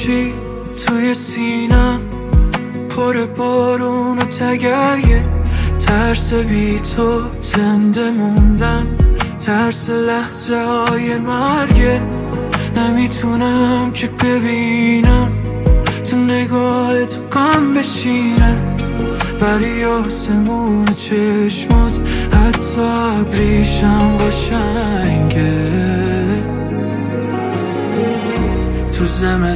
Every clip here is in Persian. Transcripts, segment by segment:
باشی توی سینم، پر بارون و تگرگه، ترس بی تو زنده موندم، ترس لحظه های مرگه. نمیتونم که ببینم تو نگاه تو غم بشینه، ولی آسمون چشمات حتی ابریشم قشنگه. تو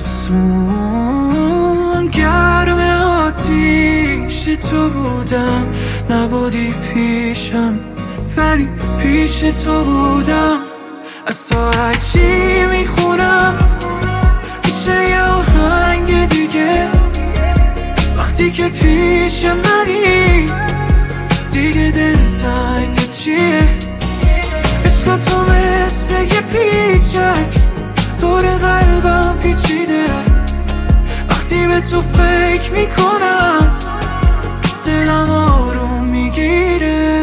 زمستون گرم آتیش تو بودم، نبودی پیشم ولی پیش تو بودم. از تو هرچی میخونم میشه یه آهنگ دیگه، وقتی که پیش منی دیگه دلتنگ چیه؟ عشق تو مثل یه پیچک دور قلبم پیچیده، وقتی به تو فکر میکنم دلم آروم میگیره.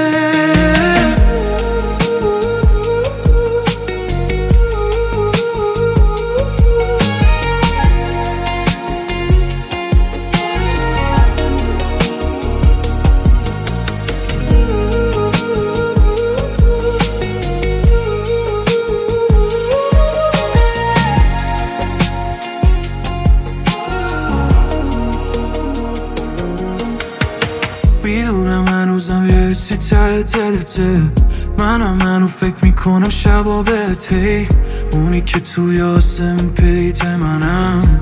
میدونم هنوزم یه حسی ته دلته، منو فکر میکنم شبا بهت، اونی که توی آسمون پیت منم.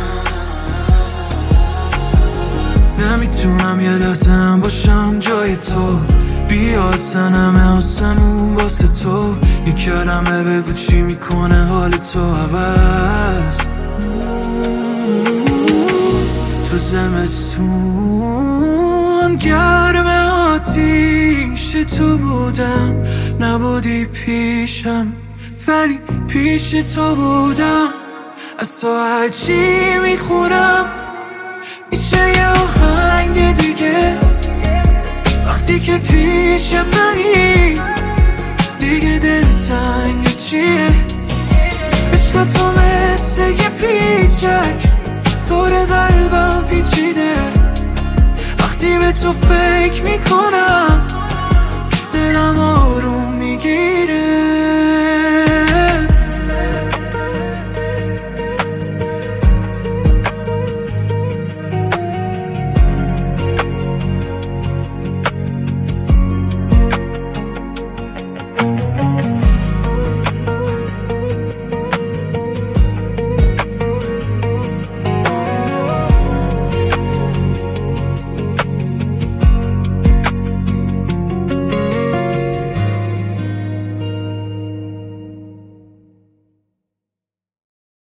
نمیتونم یه لحظه هم باشم جای تو، بیا اصلا همه آسمون واسه تو، یه کلمه بگو چی میکنه حال تو عوض. تو زمستون گرم آتیش تو بودم، نبودی پیشم ولی پیش تو بودم. از تو هرچی میخونم میشه یه آهنگ دیگه، وقتی که پیش منی دیگه دلتنگ چیه؟ عشق تو مثل یه پیچک دور قلبم پیچیده، وقتی به تو فکر میکنم دلم آروم میگیره.